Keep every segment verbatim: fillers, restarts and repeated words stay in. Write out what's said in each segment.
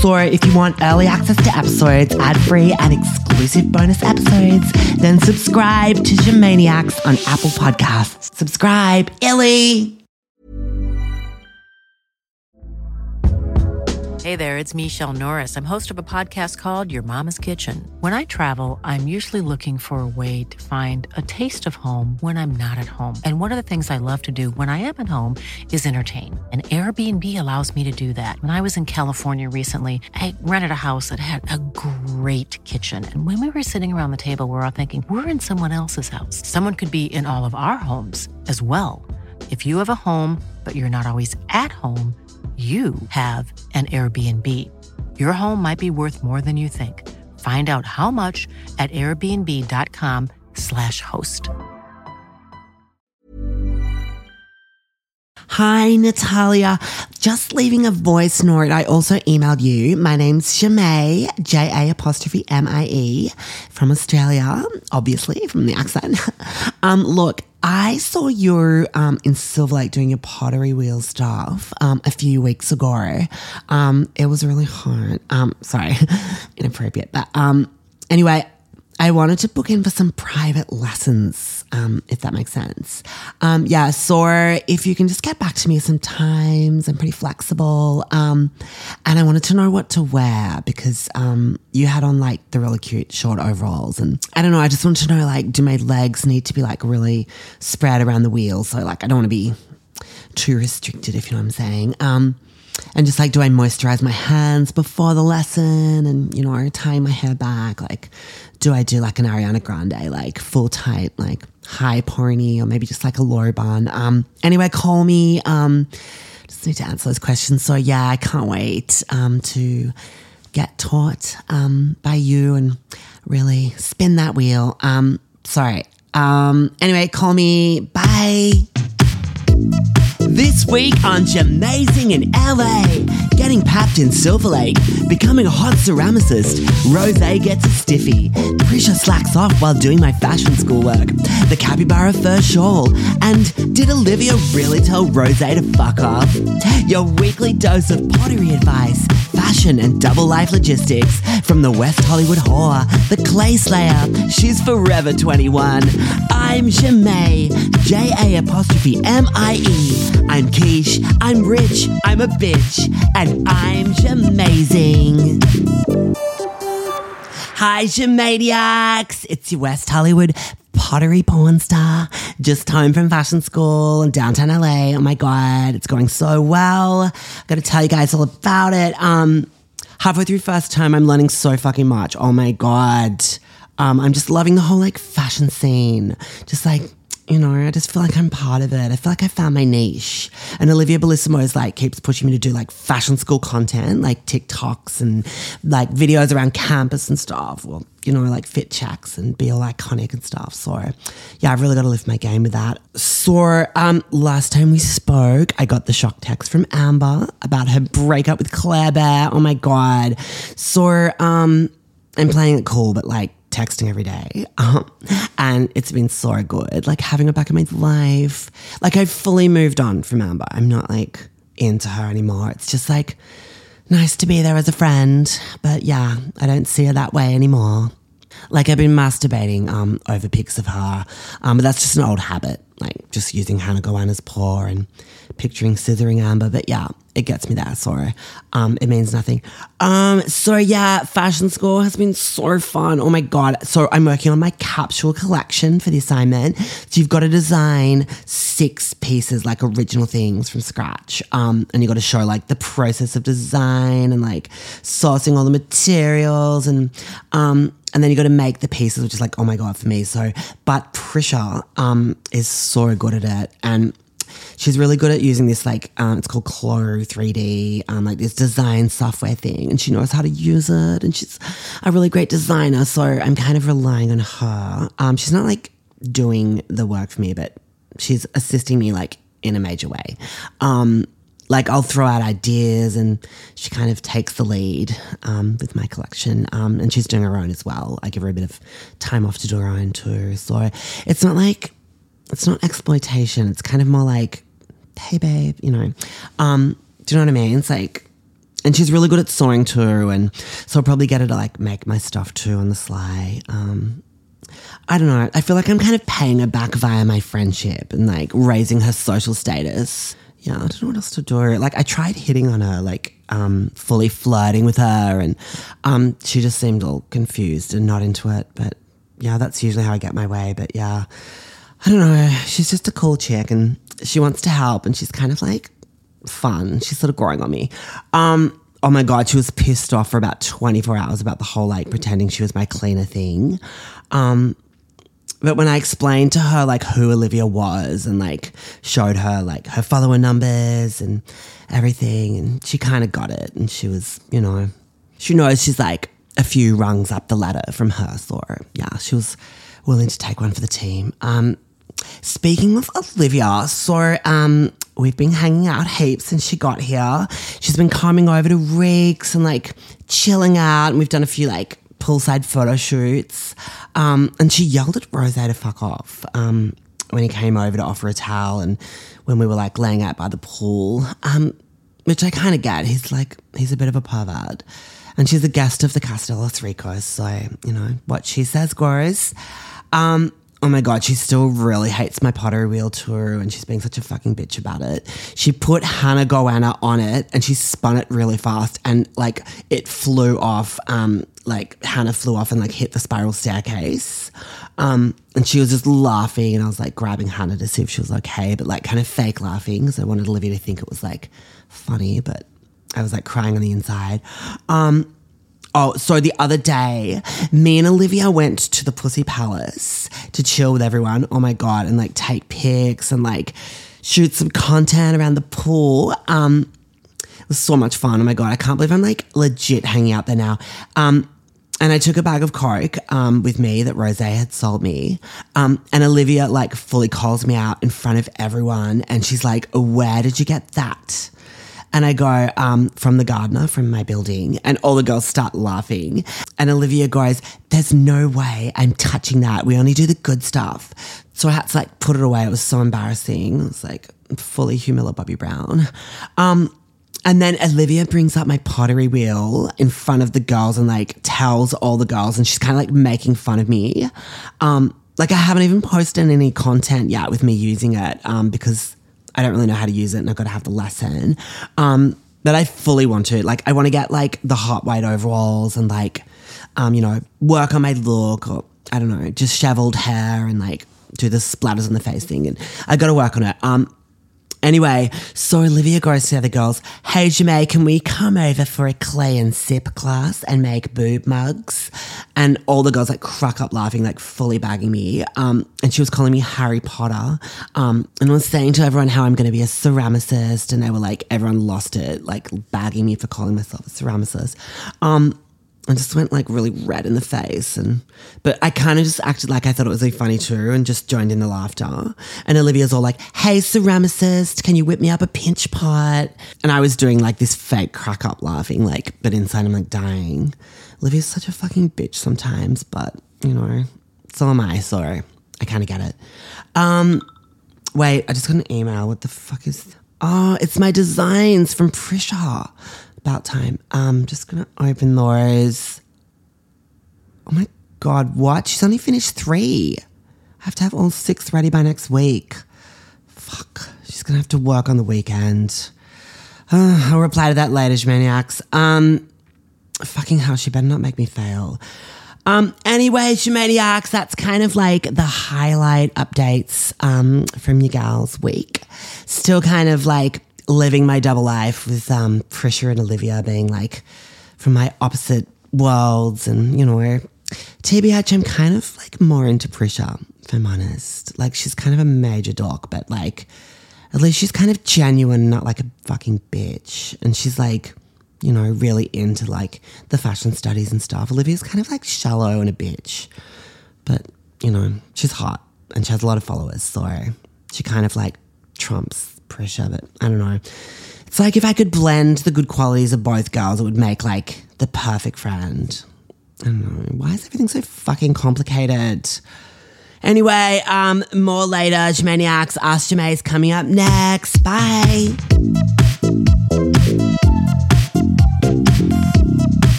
So if you want early access to episodes, ad-free and exclusive bonus episodes, then subscribe to Gemaniacs on Apple Podcasts. Subscribe, Illy! Hey there, it's Michelle Norris. I'm host of a podcast called Your Mama's Kitchen. When I travel, I'm usually looking for a way to find a taste of home when I'm not at home. And one of the things I love to do when I am at home is entertain. And Airbnb allows me to do that. When I was in California recently, I rented a house that had a great kitchen. And when we were sitting around the table, we were all thinking, we're in someone else's house. Someone could be in all of our homes as well. If you have a home, but you're not always at home, you have an Airbnb. Your home might be worth more than you think. Find out how much at airbnb.com slash host. Hi, Natalia. Just leaving a voice note. I also emailed you. My name's Jemay, J A apostrophe M I E, from Australia, obviously, from the accent. um, look, I saw you um, in Silver Lake doing your pottery wheel stuff um, a few weeks ago. Um, it was really hot. Um, sorry, inappropriate. But um, anyway, I wanted to book in for some private lessons, um, if that makes sense. Um, yeah, so if you can just get back to me sometimes, I'm pretty flexible. Um, and I wanted to know what to wear because um, you had on like the really cute short overalls. And I don't know, I just wanted to know, like, do my legs need to be like really spread around the wheel? So like, I don't want to be too restricted, if you know what I'm saying. Um, and just like, do I moisturize my hands before the lesson and, you know, tie my hair back? Like, do I do like an Ariana Grande, like full tight, like high pony, or maybe just like a low bun? Um, anyway, call me. Um, just need to answer those questions. So yeah, I can't wait um, to get taught um, by you and really spin that wheel. Um, sorry. Um, anyway, call me. Bye. This week on Jamazing in L A, getting papped in Silver Lake, becoming a hot ceramicist, Rosé gets a stiffy, Prisha slacks off while doing my fashion schoolwork, the capybara fur shawl, and did Olivia really tell Rosé to fuck off? Your weekly dose of pottery advice, fashion and double life logistics from the West Hollywood whore, the clay slayer, she's forever twenty-one. I'm Jemay, J A apostrophe M I E. I'm quiche, I'm rich, I'm a bitch, and I'm Jamazing. Hi, Jamadiacs. It's your West Hollywood pottery porn star, just home from fashion school in downtown L A. Oh my God, it's going so well. I've got to tell you guys all about it. Um, halfway through first term, I'm learning so fucking much. Oh my God. Um, I'm just loving the whole like fashion scene. Just like, you know, I just feel like I'm part of it. I feel like I found my niche. And Olivia Bellissimo is like, keeps pushing me to do like fashion school content, like TikToks and like videos around campus and stuff. Well, you know, like fit checks and be all iconic and stuff. So yeah, I've really got to lift my game with that. So um, last time we spoke, I got the shock text from Amber about her breakup with Claire Bear. Oh my God. So um, I'm playing it cool, but like, texting every day. Um, and it's been so good. Like having her back in my life. Like I've fully moved on from Amber. I'm not like into her anymore. It's just like nice to be there as a friend. But yeah, I don't see her that way anymore. Like I've been masturbating um, over pics of her. Um, but that's just an old habit. Like just using Hannah Gowanna's paw and picturing scissoring Amber. But yeah, it gets me there. Sorry. Um, it means nothing. Um, so yeah, fashion school has been so fun. Oh my God. So I'm working on my capsule collection for the assignment. So you've got to design six pieces, like original things from scratch. Um, and you got to show like the process of design and like sourcing all the materials and, um, and then you got to make the pieces, which is like, oh my God, for me. So, but Prisha um, is so good at it. And she's really good at using this, like, um, it's called Clo three D, um, like this design software thing. And she knows how to use it. And she's a really great designer. So I'm kind of relying on her. Um, she's not like doing the work for me, but she's assisting me like in a major way. Um, Like I'll throw out ideas and she kind of takes the lead um, with my collection. Um, and she's doing her own as well. I give her a bit of time off to do her own too. So it's not like, it's not exploitation. It's kind of more like, hey babe, you know. Um, do you know what I mean? It's like, and she's really good at sewing too, and so I'll probably get her to like make my stuff too on the sly. Um, I don't know. I feel like I'm kind of paying her back via my friendship and like raising her social status. Yeah, I don't know what else to do. Like I tried hitting on her, like um, fully flirting with her, and um, she just seemed all confused and not into it. But yeah, that's usually how I get my way. But yeah, I don't know. She's just a cool chick, and she wants to help, and she's kind of like fun. She's sort of growing on me. Um, oh my God, she was pissed off for about twenty-four hours about the whole like pretending she was my cleaner thing. Um, But when I explained to her like who Olivia was and like showed her like her follower numbers and everything, and she kind of got it, and she was, you know, she knows she's like a few rungs up the ladder from her, so yeah, she was willing to take one for the team. Um, speaking of Olivia, so um, we've been hanging out heaps since she got here. She's been coming over to Rick's and like chilling out, and we've done a few like poolside photo shoots, um, and she yelled at Rose to fuck off um, when he came over to offer a towel, and when we were like laying out by the pool, um, which I kind of get. He's like, he's a bit of a pervert, and she's a guest of the Castellos Ricos, so you know what she says goes. Um, oh my God, she still really hates my pottery wheel tour, and she's being such a fucking bitch about it. She put Hannah Goanna on it, and she spun it really fast, and like it flew off. Um, like Hannah flew off and like hit the spiral staircase. Um, and she was just laughing, and I was like grabbing Hannah to see if she was okay, but like kind of fake laughing. So I wanted Olivia to think it was like funny, but I was like crying on the inside. Um, oh, so the other day, me and Olivia went to the Pussy Palace to chill with everyone. Oh my God. And like take pics and like shoot some content around the pool. Um, It was so much fun. Oh my God, I can't believe I'm like legit hanging out there now. Um, and I took a bag of Coke um, with me that Rose had sold me. Um, and Olivia like fully calls me out in front of everyone. And she's like, where did you get that? And I go, um, from the gardener from my building. And all the girls start laughing. And Olivia goes, there's no way I'm touching that. We only do the good stuff. So I had to like put it away. It was so embarrassing. It was like fully Humilla Bobby Brown. Um, And then Olivia brings up my pottery wheel in front of the girls and like tells all the girls, and she's kind of like making fun of me. Um, like I haven't even posted any content yet with me using it um, because I don't really know how to use it, and I've got to have the lesson. Um, but I fully want to. Like I want to get like the hot white overalls and like, um, you know, work on my look, or I don't know, just disheveled hair and like do the splatters on the face thing. And I got to work on it. Um, Anyway, so Olivia goes to the other girls, hey, Jamae, can we come over for a clay and sip class and make boob mugs? And all the girls like crack up laughing, like fully bagging me. Um, and she was calling me Harry Potter um, and was saying to everyone how I'm going to be a ceramicist. And they were like, everyone lost it, like bagging me for calling myself a ceramicist. Um, I just went like really red in the face, and but I kind of just acted like I thought it was really funny too, and just joined in the laughter. And Olivia's all like, hey, ceramicist, can you whip me up a pinch pot? And I was doing like this fake crack up laughing, like, but inside I'm like dying. Olivia's such a fucking bitch sometimes, but you know, so am I, so I kind of get it. Um, wait, I just got an email. What the fuck is, oh, it's my designs from Prisha. About time. Um, just gonna open those. Oh my God, what? She's only finished three. I have to have all six ready by next week. Fuck. She's gonna have to work on the weekend. Uh, I'll reply to that later, Maniacs. Um, fucking hell, she better not make me fail. Um, anyway, Maniacs, that's kind of like the highlight updates um, from your gals' week. Still kind of like living my double life with um, Prisha and Olivia being like from my opposite worlds, and you know, T B H, I'm kind of like more into Prisha, if I'm honest. Like she's kind of a major doc, but like at least she's kind of genuine, not like a fucking bitch. And she's like, you know, really into like the fashion studies and stuff. Olivia's kind of like shallow and a bitch, but you know, she's hot and she has a lot of followers, so she kind of like trumps Prisha. But I don't know, it's like if I could blend the good qualities of both girls, it would make like the perfect friend. I don't know, why is everything so fucking complicated? Anyway, um, more later. Jmaniacs, Ask Jamae is coming up next. Bye.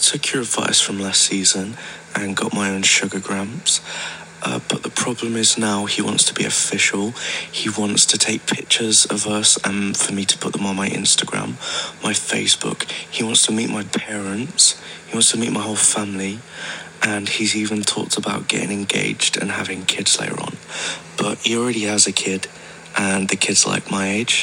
took your advice from last season and got my own sugar grams. Uh, but the problem is now he wants to be official. He wants to take pictures of us and for me to put them on my Instagram, my Facebook. He wants to meet my parents. He wants to meet my whole family. And he's even talked about getting engaged and having kids later on. But he already has a kid, and the kid's like my age.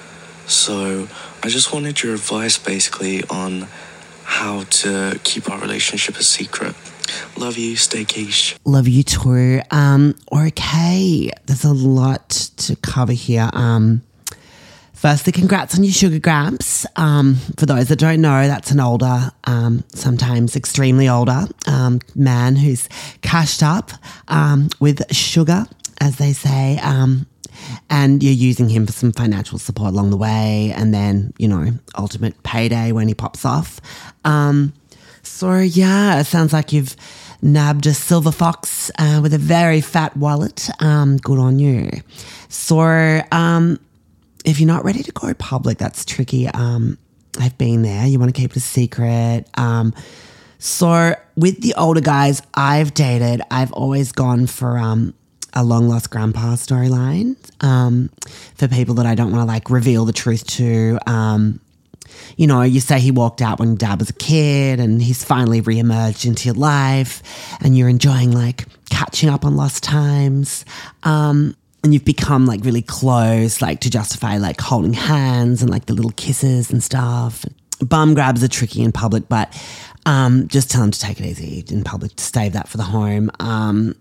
So I just wanted your advice basically on how to keep our relationship a secret. Love you, stay quiche. Love you too. Um, okay, there's a lot to cover here. Um, firstly, congrats on your sugar grams. Um, for those that don't know, that's an older, um, sometimes extremely older um, man who's cashed up um, with sugar, as they say. Um, and you're using him for some financial support along the way, and then, you know, ultimate payday when he pops off. Um, so, yeah, it sounds like you've nabbed a silver fox uh, with a very fat wallet. Um, good on you. So, um, if you're not ready to go public, that's tricky. Um, I've been there. You want to keep it a secret. Um, so, with the older guys I've dated, I've always gone for... Um, a long-lost grandpa storyline um, for people that I don't want to, like, reveal the truth to. Um, you know, you say he walked out when dad was a kid and he's finally re-emerged into your life and you're enjoying, like, catching up on lost times. Um, and you've become, like, really close, like, to justify, like, holding hands and, like, the little kisses and stuff. Bum grabs are tricky in public, but um, just tell him to take it easy in public, to save that for the home. Um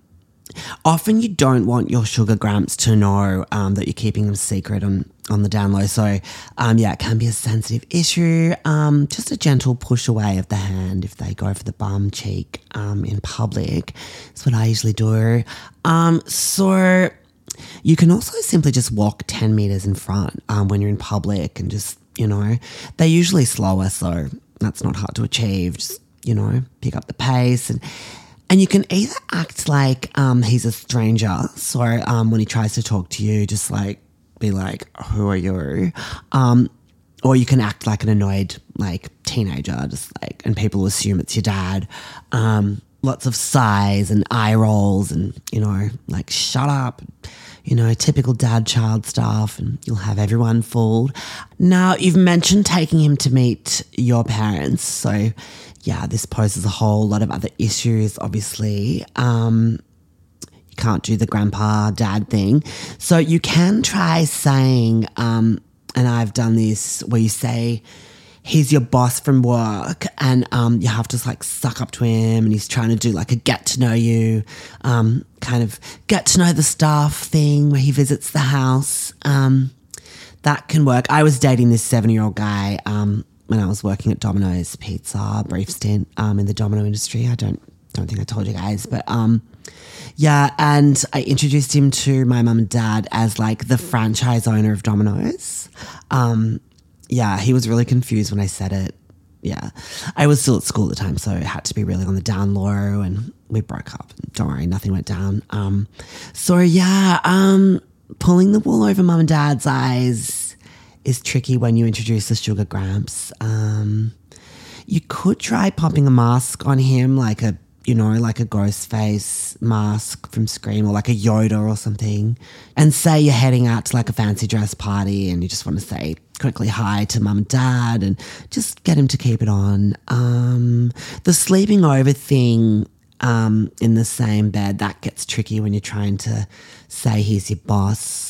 Often you don't want your sugar gramps to know um, that you're keeping them secret on, on the down low. So, um, yeah, it can be a sensitive issue. Um, just a gentle push away of the hand if they go for the bum cheek um, in public. That's what I usually do. Um, so you can also simply just walk ten metres in front um, when you're in public and just, you know, they're usually slower, so that's not hard to achieve. Just, you know, pick up the pace and... And you can either act like um, he's a stranger. So um, when he tries to talk to you, just like be like, who are you? Um, or you can act like an annoyed like teenager, just like, and people assume it's your dad. Um, lots of sighs and eye rolls and, you know, like shut up, you know, typical dad-child stuff, and you'll have everyone fooled. Now, you've mentioned taking him to meet your parents, so... yeah, this poses a whole lot of other issues, obviously. Um, you can't do the grandpa dad thing. So you can try saying, um, and I've done this, where you say, he's your boss from work, and um, you have to like suck up to him, and he's trying to do like a get to know you, um, kind of get to know the staff thing where he visits the house. Um, that can work. I was dating this seven-year-old guy, um, when I was working at Domino's Pizza, brief stint um, in the domino industry. I don't don't think I told you guys, but um, yeah, and I introduced him to my mum and dad as like the franchise owner of Domino's. Um, yeah, he was really confused when I said it. Yeah, I was still at school at the time, so it had to be really on the down low, and we broke up. Don't worry, nothing went down. Um, so yeah, um, pulling the wool over mum and dad's eyes is tricky when you introduce the sugar gramps. Um, you could try popping a mask on him, like a, you know, like a ghost face mask from Scream, or like a Yoda or something, and say you're heading out to like a fancy dress party and you just want to say quickly hi to mum and dad and just get him to keep it on. Um, the sleeping over thing um, in the same bed, that gets tricky when you're trying to say he's your boss.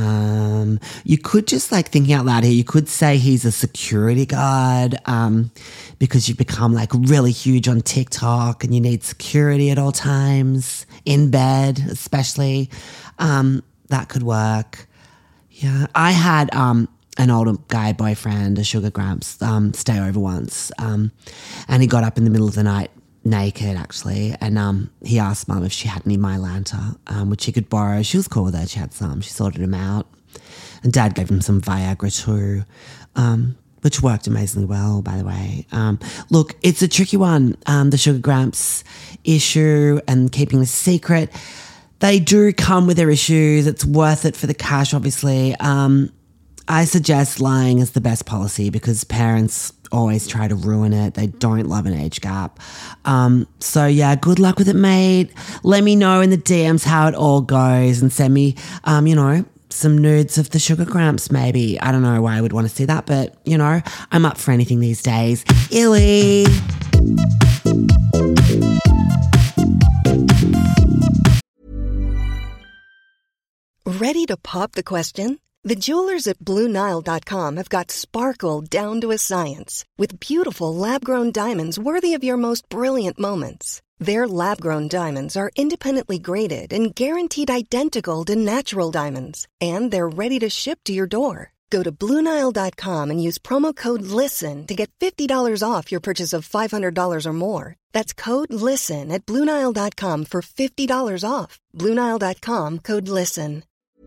Um, you could just like thinking out loud here, you could say he's a security guard um, because you've become like really huge on TikTok and you need security at all times, in bed especially. Um, that could work. Yeah, I had um, an older guy boyfriend, a sugar gramps, um, stay over once um, and he got up in the middle of the night naked actually, and um, he asked mum if she had any Mylanta, um, which she could borrow. She was cool with it, she had some, she sorted him out, and dad gave him some Viagra too, um, which worked amazingly well, by the way. Um, look, it's a tricky one, um, the sugar gramps issue and keeping a secret. They do come with their issues. It's worth it for the cash, obviously. um, I suggest lying is the best policy because parents always try to ruin it. They don't love an age gap. Um, so yeah, good luck with it, mate. Let me know in the D Ms how it all goes and send me, um, you know, some nudes of the sugar cramps maybe. I don't know why I would want to see that, but, you know, I'm up for anything these days. Illy. Ready to pop the question? The jewelers at Blue Nile dot com have got sparkle down to a science with beautiful lab-grown diamonds worthy of your most brilliant moments. Their lab-grown diamonds are independently graded and guaranteed identical to natural diamonds, and they're ready to ship to your door. Go to Blue Nile dot com and use promo code LISTEN to get fifty dollars off your purchase of five hundred dollars or more. That's code LISTEN at Blue Nile dot com for fifty dollars off. Blue Nile dot com, code LISTEN.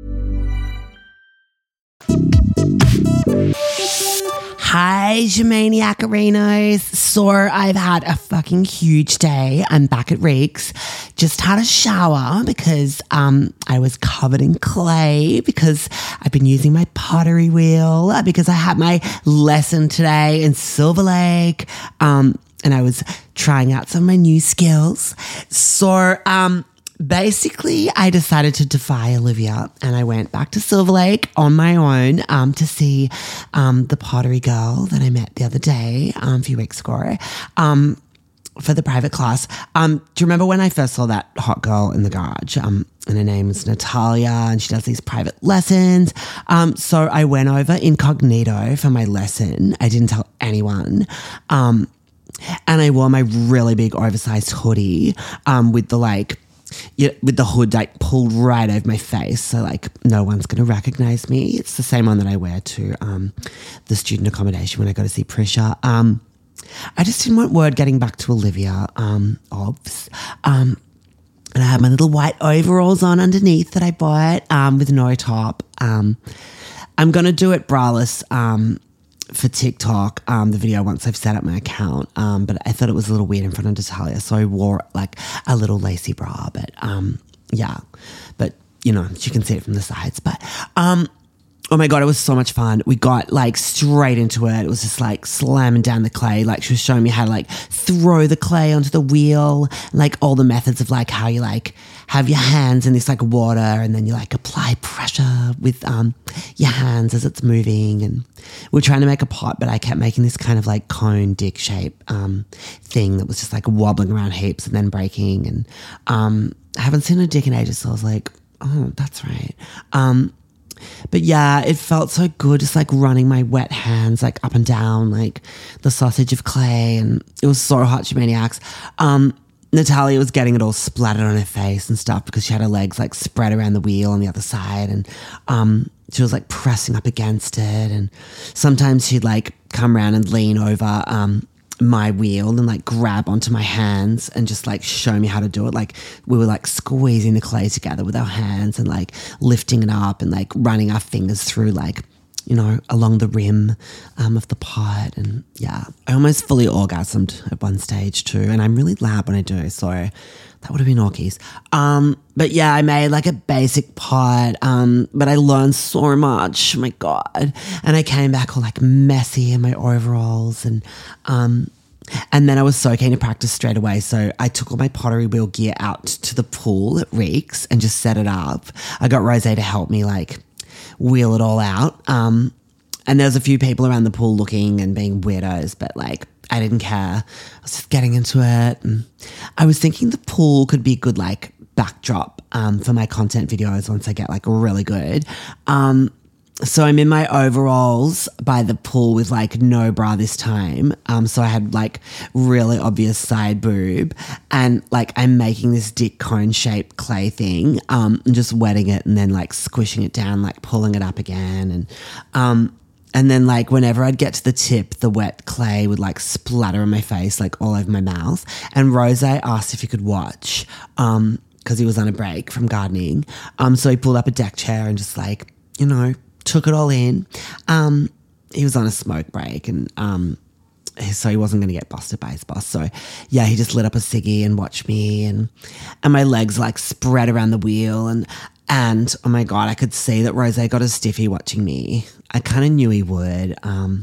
Hi, Gemaniacarinos. So I've had a fucking huge day. I'm back at Reeks. Just had a shower because um, I was covered in clay because I've been using my pottery wheel because I had my lesson today in Silver Lake. Um, and I was trying out some of my new skills. So, um, basically, I decided to defy Olivia and I went back to Silver Lake on my own um, to see um, the pottery girl that I met the other day, um, a few weeks ago, um, for the private class. Um, do you remember when I first saw that hot girl in the garage? Um, and her name is Natalia and she does these private lessons. Um, so I went over incognito for my lesson. I didn't tell anyone. Um, and I wore my really big oversized hoodie um, with the like, Yeah, with the hood like pulled right over my face, so like no one's going to recognize me. It's the same one that I wear to um, the student accommodation when I go to see Prisha. Um, I just didn't want word getting back to Olivia, um, obvs. Um, and I had my little white overalls on underneath that I bought um, with no top. Um, I'm going to do it braless um, for TikTok, um, the video once I've set up my account. Um, but I thought it was a little weird in front of Natalia, so I wore like a little lacy bra. But um, yeah, but you know, you can see it from the sides. But um, oh my God, it was so much fun. We got like straight into it. It was just like slamming down the clay. Like she was showing me how to like throw the clay onto the wheel, like all the methods of like how you like have your hands in this like water and then you like apply pressure with um your hands as it's moving. And we're trying to make a pot, but I kept making this kind of like cone dick shape um thing that was just like wobbling around heaps and then breaking. And um I haven't seen a dick in ages, so I was like, oh, that's right. Um But yeah, it felt so good just like running my wet hands like up and down like the sausage of clay, and it was so hot, Gemaniacs. Um, Natalia was getting it all splattered on her face and stuff because she had her legs like spread around the wheel on the other side, and um, she was like pressing up against it, and sometimes she'd like come around and lean over um, my wheel and like grab onto my hands and just like show me how to do it. Like we were like squeezing the clay together with our hands and like lifting it up and like running our fingers through like, you know, along the rim um, of the pot. And yeah, I almost fully orgasmed at one stage too. And I'm really loud when I do, so that would have been orkies. Um, but yeah, I made like a basic pot, um, but I learned so much. Oh my God. And I came back all like messy in my overalls, and um, and then I was so keen to practice straight away. So I took all my pottery wheel gear out to the pool at Reeks and just set it up. I got Rose to help me like wheel it all out. Um, and there was a few people around the pool looking and being weirdos, but like, I didn't care. I was just getting into it. And I was thinking the pool could be a good like backdrop um, for my content videos once I get like really good. Um, so I'm in my overalls by the pool with like no bra this time. Um, so I had like really obvious side boob, and like I'm making this dick cone shaped clay thing, um, and just wetting it and then like squishing it down, like pulling it up again. And, um, And then like whenever I'd get to the tip, the wet clay would like splatter on my face, like all over my mouth. And Rose asked if he could watch, um, because he was on a break from gardening. Um, so he pulled up a deck chair and just like, you know, took it all in. Um, he was on a smoke break, and um, so he wasn't going to get busted by his boss. So yeah, he just lit up a ciggy and watched me, and and my legs like spread around the wheel, and And, oh my God, I could see that Rose got a stiffy watching me. I kind of knew he would. Um,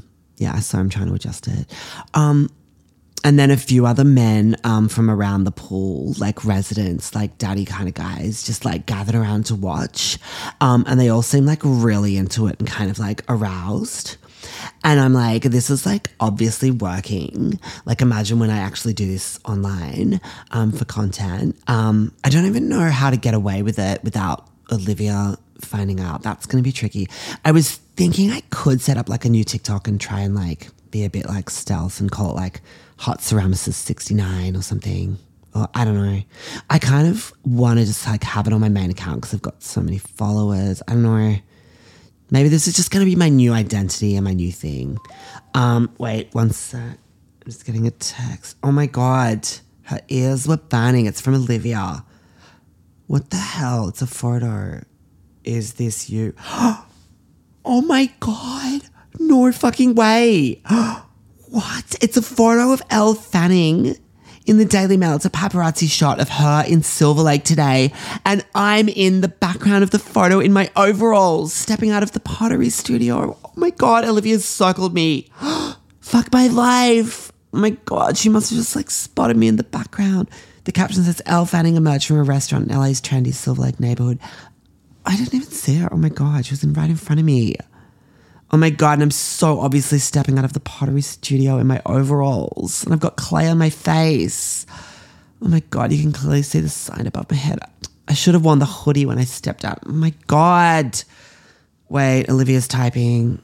yeah, so I'm trying to adjust it. Um, and then a few other men um, from around the pool, like residents, like daddy kind of guys, just like gathered around to watch. Um, and they all seemed like really into it and kind of like aroused. And I'm like, this is like obviously working. Like imagine when I actually do this online um, for content. Um, I don't even know how to get away with it without Olivia finding out. That's going to be tricky. I was thinking I could set up like a new TikTok and try and like be a bit like stealth and call it like Hot Ceramicist sixty-nine or something. Or I don't know. I kind of want to just like have it on my main account because I've got so many followers. I don't know. Maybe this is just going to be my new identity and my new thing. Um, wait, one sec. I'm just getting a text. Oh my God. Her ears were burning. It's from Olivia. What the hell? It's a photo. Is this you? Oh my God. No fucking way. What? It's a photo of Elle Fanning in the Daily Mail. It's a paparazzi shot of her in Silver Lake today. And I'm in the background of the photo in my overalls, stepping out of the pottery studio. Oh my God, Olivia's circled me. Fuck my life. Oh my God, she must have just like spotted me in the background. The caption says, Elle Fanning emerged from a restaurant in L A's trendy Silver Lake neighborhood. I didn't even see her. Oh my God, she was in right in front of me. Oh my God, and I'm so obviously stepping out of the pottery studio in my overalls. And I've got clay on my face. Oh my God, you can clearly see the sign above my head. I should have worn the hoodie when I stepped out. Oh my God. Wait, Olivia's typing.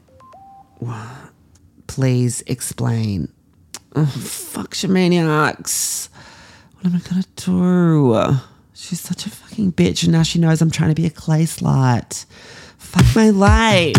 Please explain. Oh, fuck, Shamaniacs. What am I going to do? She's such a fucking bitch, and now she knows I'm trying to be a clay slut. Fuck my life.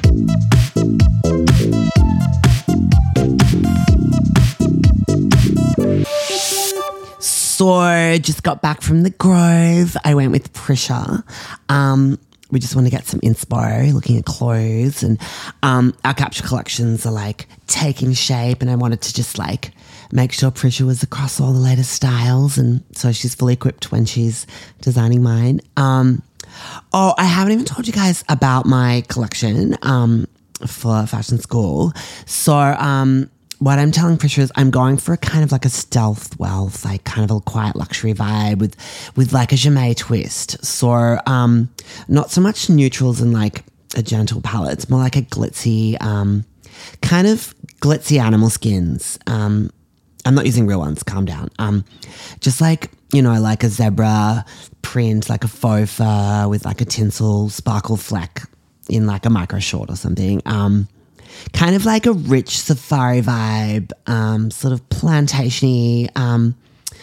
So, just got back from the Grove. I went with Prisha. Um, we just want to get some inspo, looking at clothes, and um, our capture collections are like taking shape, and I wanted to just like make sure Prisha was across all the latest styles, and so she's fully equipped when she's designing mine. Um, oh, I haven't even told you guys about my collection um, for fashion school. So, um, what I'm telling Prisha is I'm going for a kind of like a stealth wealth, like kind of a quiet luxury vibe with with like a Jamais twist. So um, not so much neutrals and like a gentle palette. It's more like a glitzy, um, kind of glitzy animal skins. Um, I'm not using real ones. Calm down. Um, just like, you know, like a zebra print, like a faux fur with like a tinsel sparkle fleck in like a micro short or something. Um, Kind of like a rich safari vibe, um, sort of plantation-y. Um,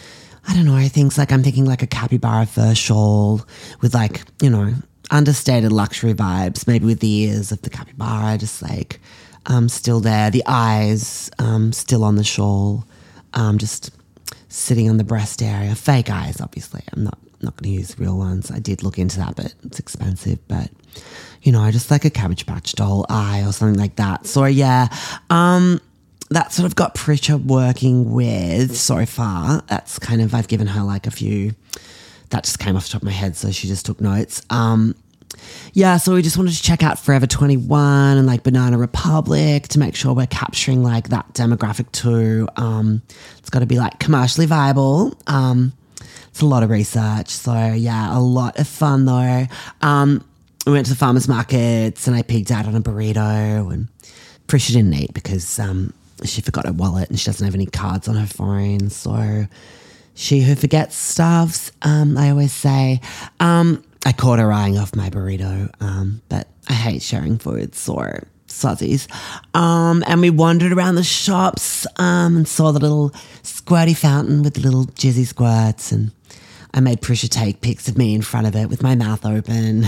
I don't know, things like I'm thinking like a capybara fur shawl with like, you know, understated luxury vibes, maybe with the ears of the capybara just like um, still there, the eyes um, still on the shawl, um, just sitting on the breast area. Fake eyes, obviously. I'm not, not going to use real ones. I did look into that, but it's expensive, but... You know, just like a Cabbage Patch doll eye or something like that. So, yeah, um, that sort of got Prisha working with so far. That's kind of, I've given her like a few, that just came off the top of my head, so she just took notes. Um, yeah, so we just wanted to check out Forever twenty-one and like Banana Republic to make sure we're capturing like that demographic too. Um, it's got to be like commercially viable. Um, it's a lot of research. So, yeah, a lot of fun though. Um, We went to the farmers markets and I pigged out on a burrito, and Prisha didn't eat because um, she forgot her wallet and she doesn't have any cards on her phone. So she who forgets stuffs, um, I always say. Um, I caught her eyeing off my burrito, um, but I hate sharing food, so suzzies. Um, and we wandered around the shops um, and saw the little squirty fountain with the little jizzy squirts, and I made Prisha take pics of me in front of it with my mouth open.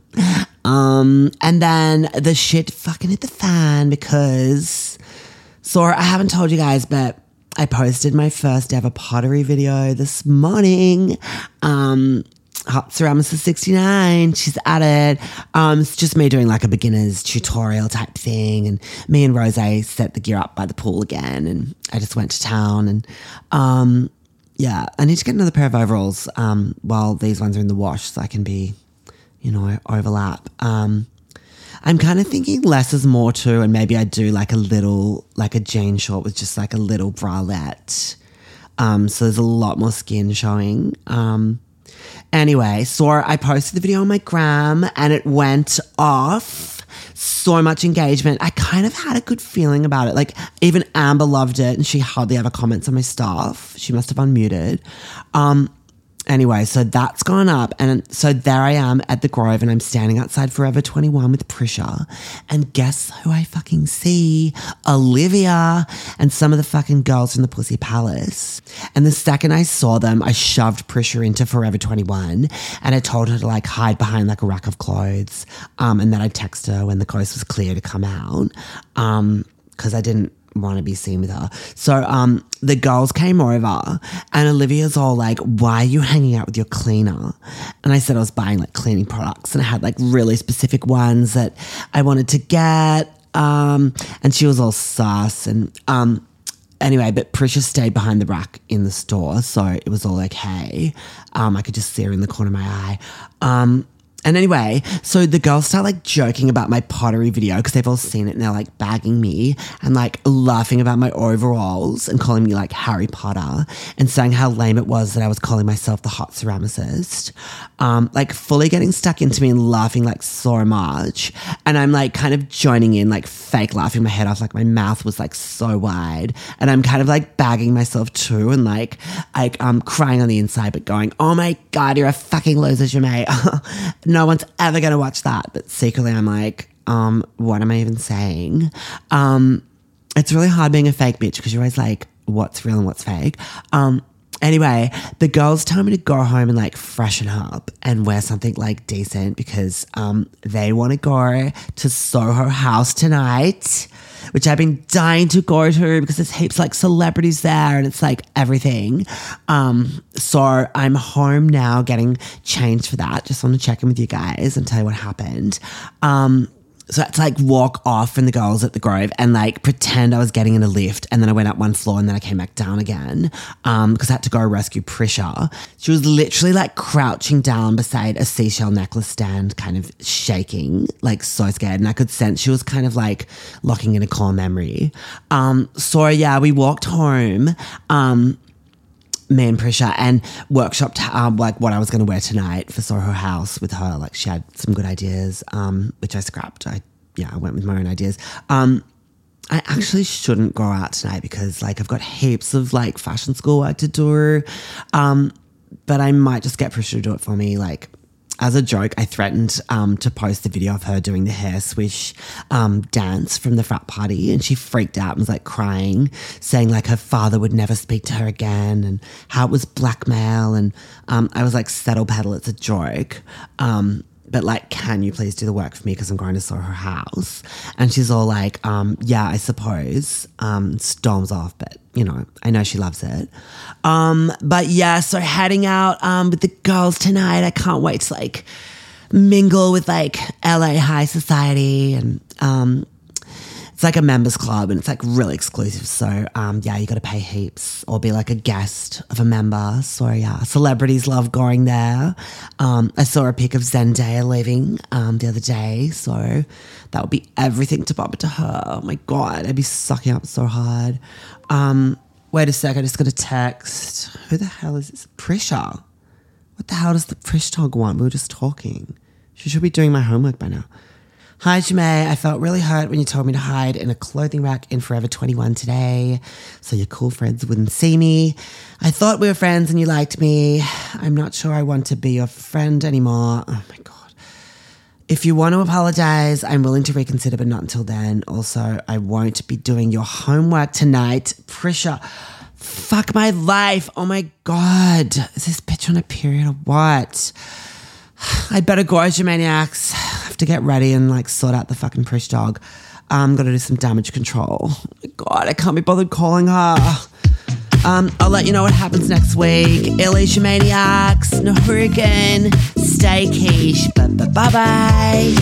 um, and then the shit fucking hit the fan because, so I haven't told you guys, but I posted my first ever pottery video this morning. Um, Hot Ceramicist sixty-nine, she's at it. Um, it's just me doing like a beginner's tutorial type thing, and me and Rose set the gear up by the pool again, and I just went to town, and um, yeah, I need to get another pair of overalls um, while these ones are in the wash so I can be, you know, overlap. Um, I'm kind of thinking less is more too, and maybe I do like a little, like a jean short with just like a little bralette. Um, so there's a lot more skin showing. Um, anyway, so I posted the video on my gram and it went off. So much engagement. I kind of had a good feeling about it. Like even Amber loved it and she hardly ever comments on my stuff. She must have unmuted. Um, Anyway, so that's gone up. And so there I am at the Grove and I'm standing outside Forever twenty-one with Prisha. And guess who I fucking see? Olivia and some of the fucking girls from the Pussy Palace. And the second I saw them, I shoved Prisha into Forever twenty-one and I told her to like hide behind like a rack of clothes. Um, and then I'd text her when the coast was clear to come out. Um, because I didn't want to be seen with her. So um, the girls came over and Olivia's all like, why are you hanging out with your cleaner? And I said I was buying like cleaning products and I had like really specific ones that I wanted to get. Um, and she was all sus and um, anyway, but Prisha stayed behind the rack in the store. So it was all okay. Um, I could just see her in the corner of my eye. Um, And anyway, so the girls start like joking about my pottery video because they've all seen it and they're like bagging me and like laughing about my overalls and calling me like Harry Potter and saying how lame it was that I was calling myself the hot ceramicist. Um, like fully getting stuck into me and laughing like so much. And I'm like kind of joining in, like fake laughing my head off, like my mouth was like so wide. And I'm kind of like bagging myself too and like, like um, crying on the inside but going, oh my God, you're a fucking loser, Jemay. No one's ever going to watch that. But secretly I'm like, um, what am I even saying? Um, it's really hard being a fake bitch because you're always like, what's real and what's fake? Um, anyway, the girls tell me to go home and like freshen up and wear something like decent because um, they want to go to Soho House tonight, which I've been dying to go to because there's heaps like celebrities there and it's like everything. Um, so I'm home now getting changed for that. Just want to check in with you guys and tell you what happened. Um, so I had to like walk off from the girls at the Grove and like pretend I was getting in a lift and then I went up one floor and then I came back down again um, because I had to go rescue Prisha. She was literally like crouching down beside a seashell necklace stand, kind of shaking, like so scared. And I could sense she was kind of like locking in a core memory. Um, so yeah, we walked home. Um, me and Prisha and workshopped um, like what I was going to wear tonight for Soho House with her. Like she had some good ideas, um, which I scrapped. I, yeah, I went with my own ideas. Um, I actually shouldn't go out tonight because like I've got heaps of like fashion school work to do. Um, but I might just get Prisha to do it for me. Like as a joke, I threatened um, to post the video of her doing the hair swish um, dance from the frat party and she freaked out and was like crying, saying like her father would never speak to her again and how it was blackmail. And um, I was like, settle pedal, it's a joke. Um, but like, can you please do the work for me because I'm going to Soho House? And she's all like, um, yeah, I suppose. Um, storms off, but you know, I know she loves it. Um, but yeah, so heading out um, with the girls tonight. I can't wait to like mingle with like L A high society and um, it's like a members club and it's like really exclusive. So um, yeah, you got to pay heaps or be like a guest of a member. So yeah, celebrities love going there. Um, I saw a pic of Zendaya leaving um, the other day. So that would be everything to bump into her. Oh my God, I'd be sucking up so hard. Um, wait a sec, I just got a text. Who the hell is this? Prisha. What the hell does the Prish dog want? We were just talking. She should be doing my homework by now. Hi, Jemay. I felt really hurt when you told me to hide in a clothing rack in Forever twenty-one today so your cool friends wouldn't see me. I thought we were friends and you liked me. I'm not sure I want to be your friend anymore. Oh, my God. If you want to apologize, I'm willing to reconsider, but not until then. Also, I won't be doing your homework tonight. Prisha, fuck my life. Oh, my God. Is this bitch on a period or what? I better go, Germaniacs. I have to get ready and like sort out the fucking Prish dog. I'm gonna do some damage control. Oh my God, I can't be bothered calling her. Um, I'll let you know what happens next week. Illy Maniacs, no hurricane, stay quiche. Bye-bye-bye.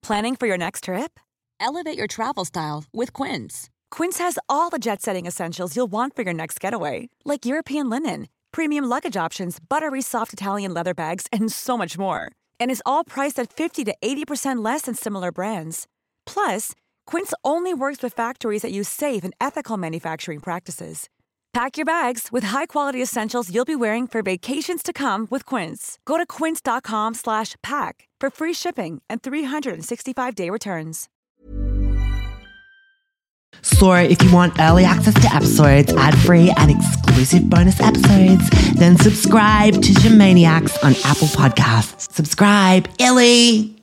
Planning for your next trip? Elevate your travel style with Quince. Quince has all the jet-setting essentials you'll want for your next getaway, like European linen, premium luggage options, buttery soft Italian leather bags, and so much more. And is all priced at fifty to eighty percent less than similar brands. Plus, Quince only works with factories that use safe and ethical manufacturing practices. Pack your bags with high-quality essentials you'll be wearing for vacations to come with Quince. Go to quince.com slash pack for free shipping and three sixty-five day returns. So if you want early access to episodes, ad-free and exclusive bonus episodes, then subscribe to Gymaniacs on Apple Podcasts. Subscribe, Illy!